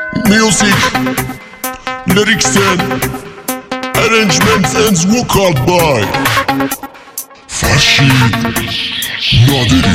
Music, lyrics and arrangements and vocal by فرشید نادری.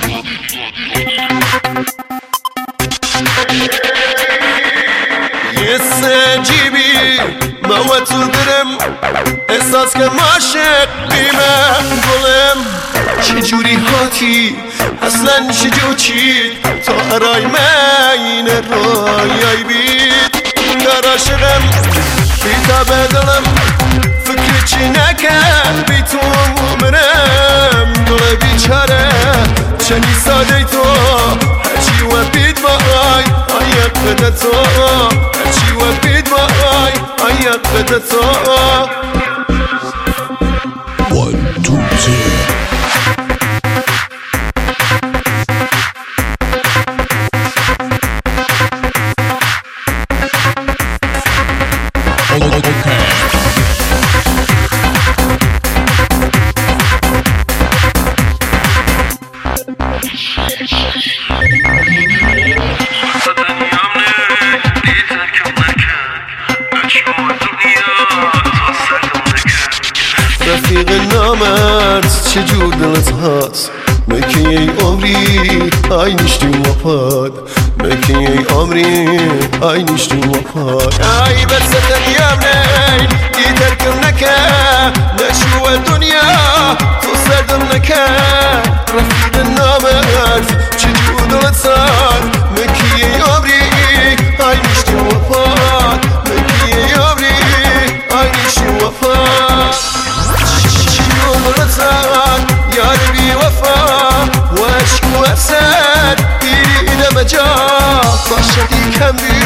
یه سنجیبی موتو درم احساس که عاشق بیمه گلم چجوری هاتی اصلا چجور چید تا ارای من رایای بید در عاشقم بیتا بدلم فکر چی نکن بی تو منم دل بیچاره چنی ساده تو هرچی و بید وای آیق بده تو هرچی و بید وای آیق بده تو 1 2 3 رفیق نامرد چجور دلت هست مکی ای عمری ای نشتیم وفاد مکی ای عمری ای نشتیم وفاد ای بس دنیام نی دیتر کم نکه نشو دنیا تو سردم نکه رفیق نامرد چجور دلت هست مکی ای عمری ای نشتیم وفاد مکی ای عمری ای نشتیم وفاد یار بی وفا و عشق و حسد دیدم جا باشدی کم بی